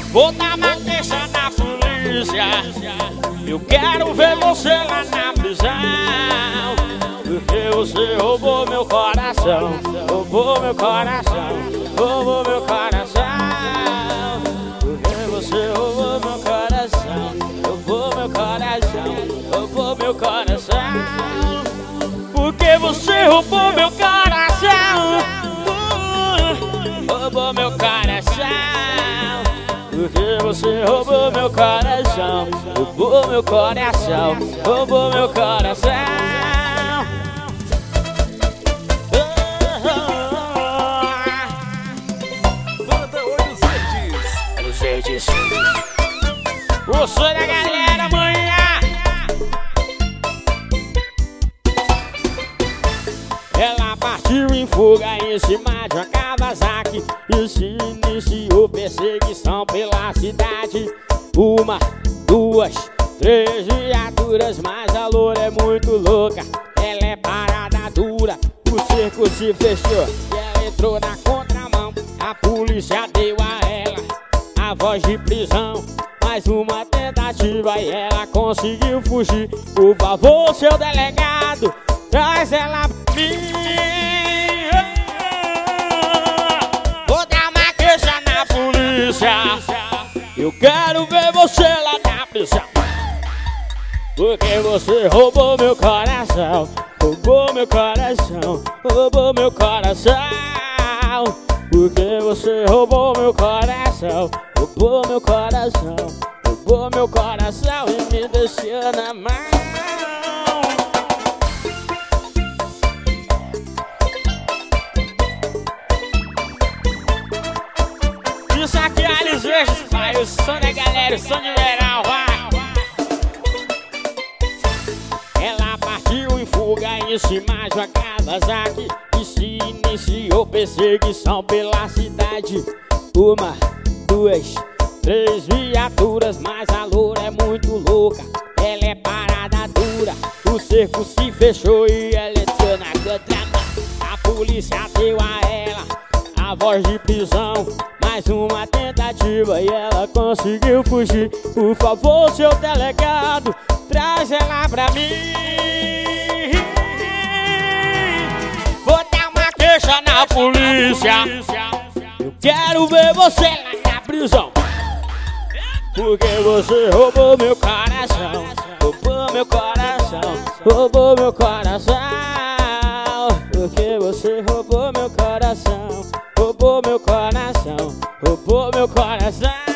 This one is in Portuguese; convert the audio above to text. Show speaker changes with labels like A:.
A: Vou dar uma queixa na polícia. Eu quero ver você lá na prisão. Porque você roubou meu coração. Roubou meu coração. Roubou meu coração. Porque você roubou meu coração. Roubou meu coração. Roubou meu coração. Porque você roubou meu coração. Roubou meu coração. Porque você roubou meu coração. Roubou meu coração. Roubou meu coração.
B: Banda Olhos Verdes.
A: Olhos Verdes. O som da galera amanhã. Ela partiu em fuga em cima de uma Kawasaki e se iniciou perseguição pela cidade. 1, 2, 3 viaturas, mas a loura é muito louca. Ela é parada dura, o cerco se fechou e ela entrou na contramão. A polícia deu a ela a voz de prisão. Mais uma tentativa e ela conseguiu fugir. Por favor, seu delegado, traz ela pra mim. Vou dar uma queixa na polícia. Eu quero ver você lá na prisão. Porque você roubou meu coração. Roubou meu coração. Roubou meu coração. Porque você roubou meu coração. Roubou meu coração. Roubou meu coração e me deixou na mão. Isso aqui é Olhos Verdes, pai. O som da galera, o som de verão, vai. Ela partiu em fuga em cima de uma Kawasaki e se iniciou perseguição pela cidade. 1, 2, 3 viaturas, mas a loura é muito louca. Ela é parada dura, o cerco se fechou e ela entrou na contramão. A polícia deu a ela a voz de prisão. Mais uma tentativa e ela conseguiu fugir. Por favor, seu delegado, traz ela pra mim. Vou dar uma queixa na polícia. Eu quero ver você lá na prisão. Porque você roubou meu coração. Roubou meu coração. Roubou meu coração. Porque você roubou meu coração. Roubou meu coração. Roubou meu coração.